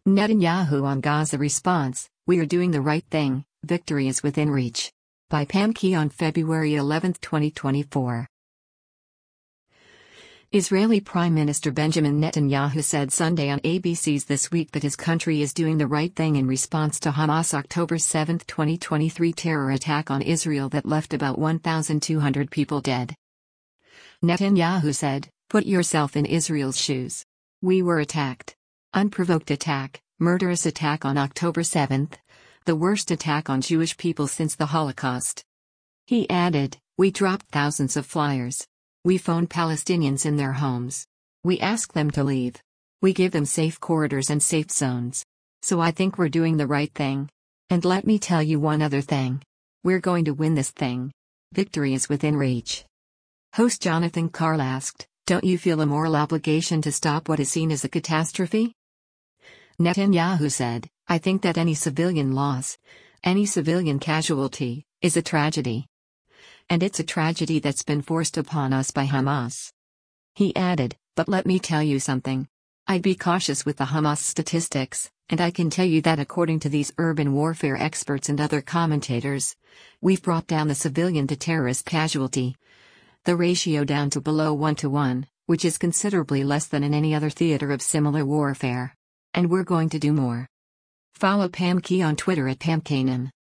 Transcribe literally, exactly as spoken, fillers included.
Netanyahu on Gaza response: "We are doing the right thing, victory is within reach." By Pam Key on February eleventh, twenty twenty-four. Israeli Prime Minister Benjamin Netanyahu said Sunday on A B C's This Week that his country is doing the right thing in response to Hamas' October seventh, twenty twenty-three terror attack on Israel that left about one thousand two hundred people dead. Netanyahu said, "Put yourself in Israel's shoes. We were attacked. Unprovoked attack, murderous attack on October seventh, the worst attack on Jewish people since the Holocaust." He added, "We dropped thousands of flyers. We phoned Palestinians in their homes. We ask them to leave. We give them safe corridors and safe zones. So I think we're doing the right thing. And let me tell you one other thing. We're going to win this thing. Victory is within reach." Host Jonathan Karl asked, "Don't you feel a moral obligation to stop what is seen as a catastrophe?" Netanyahu said, "I think that any civilian loss, any civilian casualty, is a tragedy. And it's a tragedy that's been forced upon us by Hamas." He added, "But let me tell you something. I'd be cautious with the Hamas statistics, and I can tell you that according to these urban warfare experts and other commentators, we've brought down the civilian to terrorist casualty, the ratio down to below one to one, which is considerably less than in any other theater of similar warfare. And we're going to do more." Follow Pam Key on Twitter at Pam Kanan.